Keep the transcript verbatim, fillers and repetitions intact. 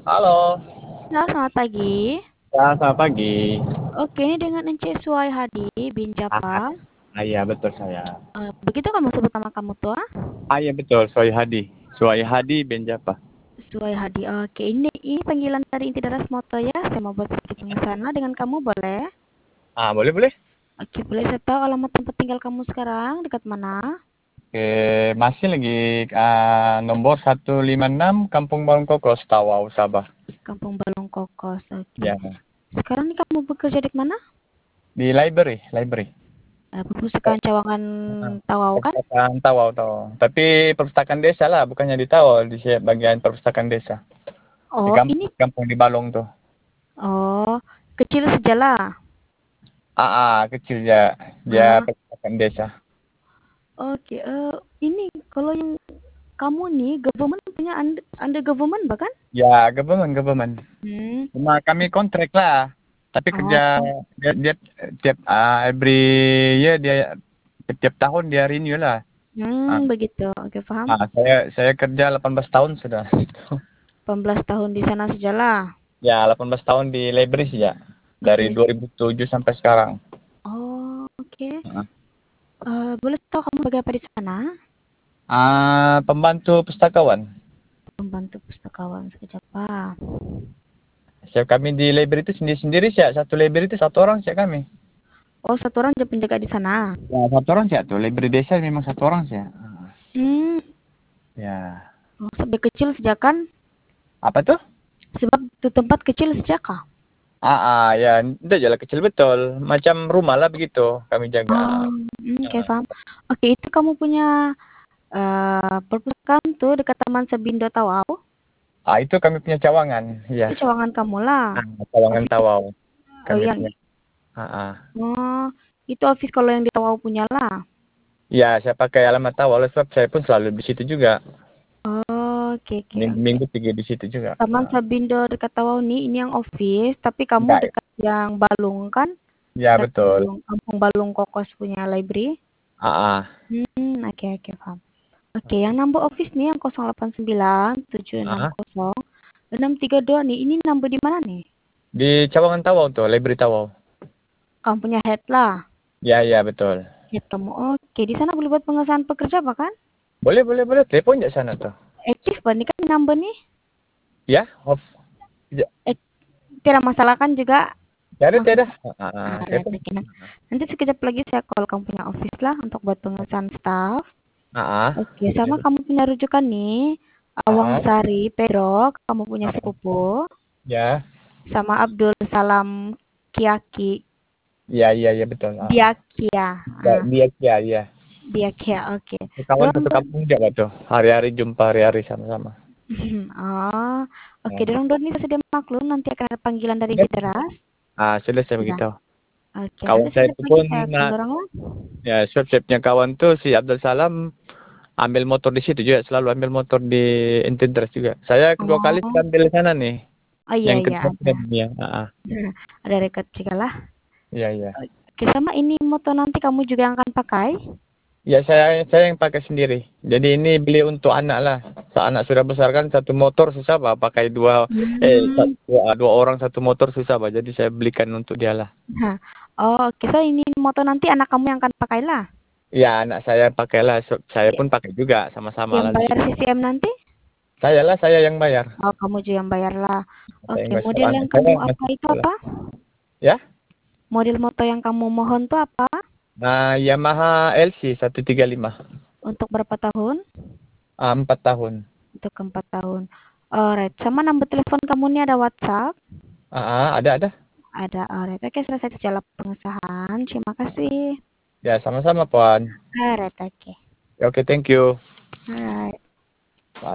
Halo. Halo, selamat pagi. Ya, selamat pagi. Oke, ini dengan Encik Suai Hadi bin Ah, Japa. ah, iya betul saya. Eh, begitu kamu sebut nama kamu tuh? ah? Ah, iya betul, Suai Hadi. Suai Hadi bin Japa. Suai Hadi. Oke, ini ini panggilan dari Inti Daras Moto ya. Saya mau buat seperti pengesahan dengan kamu boleh? Ah, boleh boleh. Oke, boleh saya tahu alamat tempat tinggal kamu sekarang dekat mana? Oke, masih lagi ah, nomor seratus lima puluh enam Kampung Balong Kokos, Tawau, Sabah. Kampung Balong Kokos. Oke. Ya, Sekarang nih kamu bekerja di mana? di library, library. Eh, Perpustakaan Cawangan Ah, Tawau kan? Perpustakaan Tawau, Tawau. Tapi perpustakaan desa lah, bukannya di Tawau, di si- bagian perpustakaan desa. Di Oh, kampung, ini kampung di Balong tuh. oh kecil sajalah. Ah, ah, kecil ya, dia Ah, perpustakaan desa. oke. Eh, ini kalau yang kamu nih government punya under, under government bahkan? Ya, government, government. Hmm. Cuma kami kontrak lah. Tapi Oh, kerja dia, dia tiap uh, every year dia tiap, tiap tahun dia renew lah. Ah, hmm, begitu. Oke, paham. ah, saya saya kerja delapan belas tahun sudah. delapan belas tahun di sana sajalah. Ya, delapan belas tahun di library sih ya. Dari Oke. dua ribu tujuh sampai sekarang. Oh, oke. Ah, Eh, boleh tahu kamu sebagai apa di sana? Ah, pembantu pustakawan. Pembantu pustakawan sekejap, Pak. Saya kami di library itu sendiri-sendiri sih ya. Satu library itu satu orang sih kami. Oh, satu orang jadi penjaga di sana. Ya, satu orang sih ya tuh. Library desa memang satu orang sih ya. Hmm. Ya. Oh, sampai kecil sejak kan? Apa tuh? Sebab itu tempat kecil sejak kah? Ah, ah, ya, itu jalan kecil betul. Macam rumah lah begitu kami jaga. Oh, hmm, oke, paham. Oke, itu kamu punya eh perpustakaan tuh dekat Taman Sebindo Tawau. Ah, itu kami punya cawangan, ya. Itu cawangan kamu lah. Ah, cawangan Office Tawau oh, kami yang punya. Ah, ah. oh, itu office kalau yang di Tawau punya lah. Ya, saya pakai alamat Tawau sebab saya pun selalu di situ juga. Oh, oke oke oke. Minggu-minggu pergi di situ juga. Taman Ah. Sabindo dekat Tawau nih, ini yang office, tapi kamu Ya, dekat yang Balung kan? ya Dekat betul. Balung, Kampung Balung Kokos punya library. Ah, ah. Hmm, oke oke paham. Oke, yang number office nih yang nol delapan sembilan tujuh enam Ah, nol enam tiga dua nih. Ini number di mana nih? di cawangan Tawau tuh, library Tawau. Kamu punya head lah. Ya, ya betul. Head kamu. Oke, di sana boleh buat pengesahan pekerja bahkan? Boleh, boleh, boleh. Telepon ya sana tuh. Aktif kan? Ini kan number nih. Ya, off. Ya, Eh, tidak masalah kan juga tiada, maksud tiada. Ah, ah, ah, telepon. nanti sekejap lagi saya call kamu punya office lah untuk buat pengesahan staff. Ah, ah. Oke, sama kamu punya rujukan nih. Awang Ah, ah. Sari Pedro, kamu punya Ah, ah. sepupu. Ya. Sama Abdul Salam Kiaki. Iya, iya, iya betul. Ah, ah. Diakia. Ya, Ah, dia ya, iya. Diakia, oke. Kawan Dorong satu don. kampung juga tuh. Hari-hari jumpa hari-hari sama-sama. Oh, oke. Ya. Dorong don ini sedia maklum. Nanti akan ada panggilan dari Sudah. Jederas. Ah, sudah saya Sudah. begitu. Oke, Kawan nanti saya sekejap itu lagi pun saya call nah, dorong lah. ya swab-swabnya kawan tuh si Abdul Salam ambil motor di situ juga, selalu ambil motor di Intendres juga. Saya kedua kali Oh, sudah ambil di sana nih. oh iya Yang iya kedua ada. kali ya. Ah, ah. Ada record juga lah. Iya, iya. Oke, sama ini moto nanti kamu juga yang akan pakai? Ya saya saya yang pakai sendiri. Jadi ini beli untuk anak lah. Saat anak sudah besar kan satu motor susah pak. Pakai dua eh Hmm. satu, dua, dua orang satu motor susah pak. Jadi saya belikan untuk dia lah. Nah, oh, oke. So ini moto nanti anak kamu yang akan pakai lah. Ya anak saya pakailah. So- Saya Oke. pun pakai juga sama-sama Yang lah di bayar situ. C C M nanti? Saya lah saya yang bayar. Oh, kamu juga yang bayar lah. Saya Oke, yang bayar. model Anak yang saya kamu apa masih itu sekolah. apa? Ya. Model moto yang kamu mohon tuh apa? Nah, Yamaha L C seratus tiga puluh lima. Untuk berapa tahun? Ah, empat tahun. Untuk empat tahun. Alright, sama nomor telepon kamu nih ada WhatsApp? Ah, ah, ada ada. Ada, alright. Oke, selesai segala pengesahan. Terima kasih. Ya sama-sama Puan. Alright, oke. Ya, oke, thank you. Alright.